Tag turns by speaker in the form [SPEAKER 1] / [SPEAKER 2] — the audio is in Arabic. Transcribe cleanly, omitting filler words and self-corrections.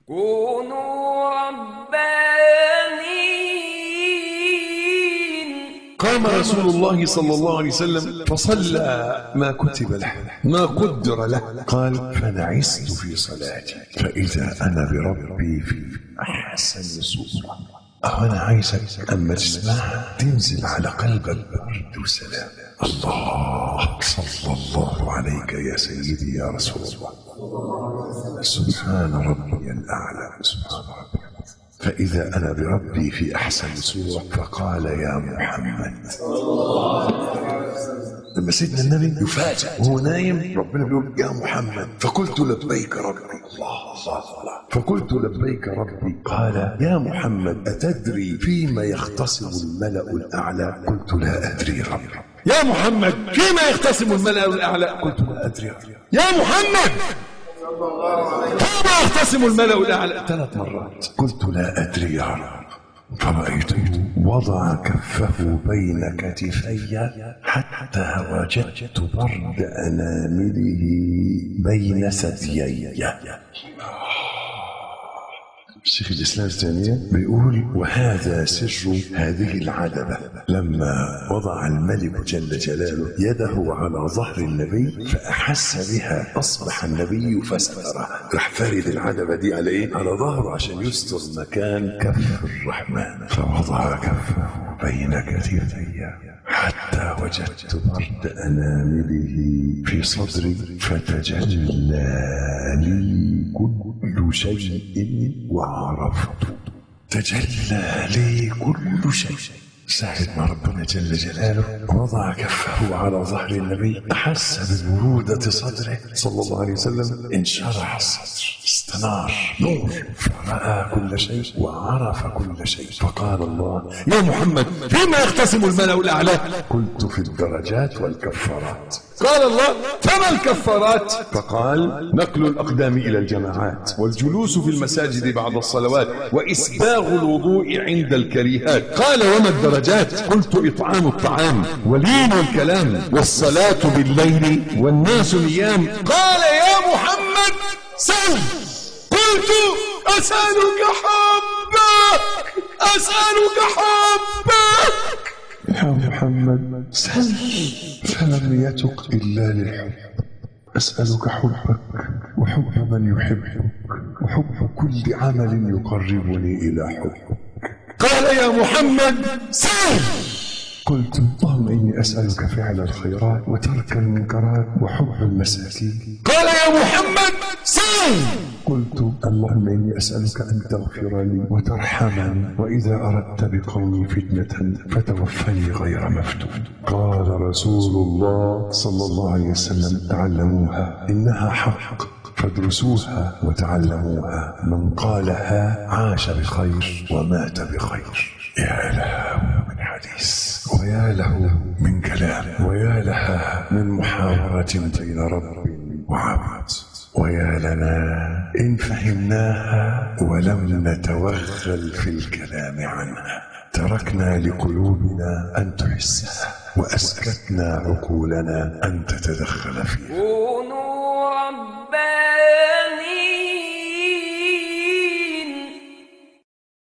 [SPEAKER 1] كونوا ربانيين.
[SPEAKER 2] قام رسول الله صلى الله عليه وسلم فصلى ما كتب له ما قدر له. قال: فنعست في صلاتي فإذا أنا بربي في أحسن صورة. أنا عايزك أما تسمعها تنزل على قلبك برد وسلام. الله صلى الله عليك يا سيدي يا رسول الله. سبحان ربي الأعلى. سبحان ربي. فإذا أنا بربي في أحسن صورة فقال: يا محمد. لما سيدنا النبي يفاجأ وهو نايم ربنا بيقول: يا محمد. فقلت: لبيك ربي. الله الله الله. فقلت: لبيك ربي. قال: يا محمد أتدري فيما يختصم الملأ الأعلى؟ قلت: لا أدري ربي. يا محمد فيما يختصم الملأ الأعلى؟ قلت: لا أدري ربي. يا محمد فيما يختصم الملأ الأعلى 3 مرات. قلت: لا أدري يا رب. فرأيته وضع كفه بين كتفي حتى وجدت برد أنامله بين ثديي. الشيخ الإسلام الثانية بيقول: وهذا سر هذه العدبة. لما وضع الملك جل جلاله يده على ظهر النبي فأحس بها أصبح النبي فستره. راح فارد العدبة دي على إيه؟ على ظهره عشان يستر مكان كف الرحمن. فوضع كفه بين كتفي حتى وجدت برد أنامله في صدري فتجلى لي كل شيء وعرفت. تجلى لي كل شيء. ساعة ما ربنا جل جلاله وضع كفه على ظهر النبي أحس ببرودة صدره صلى الله عليه وسلم. انشرح الصدر استنار نور فرأى كل شيء وعرف كل شيء. فقال الله: يا محمد فيما يختصم الملأ الأعلى؟ قلت: في الدرجات والكفارات. قال الله: فما الكفارات؟ فقال: نقل الأقدام إلى الجماعات، والجلوس في المساجد بعد الصلوات، وإسباغ الوضوء عند الكريهات. قال: وما الدرجات؟ قلت: إطعام الطعام، ولين الكلام، والصلاة بالليل، والناس نيام. قال: يا محمد سل. قلت: أسألك حبك أسألك حبك. يا محمد سل فلم يتق إلا للحب. أسألك حبك وحب من يحبك وحب كل عمل يقربني إلى حبك. قال: يا محمد سل. قلت: اللهم إني أسألك فعل الخيرات وترك المنكرات وحب المساكين. قال: يا محمد سل. قلت: اللهم إني أسألك أن تغفر لي وترحمني وإذا أردت بقومي فتنة فتوفني غير مفتون. قال رسول الله صلى الله عليه وسلم: تعلموها إنها حق فادرسوها وتعلموها. من قالها عاش بخير ومات بخير. يا له من حديث، ويا له من كلام، ويا لها من محاورة بين رب وعبد، ويا لنا إن فهمناها ولم نتوغل في الكلام عنها. تركنا لقلوبنا أن تحسها وأسكتنا عقولنا أن تتدخل فيها.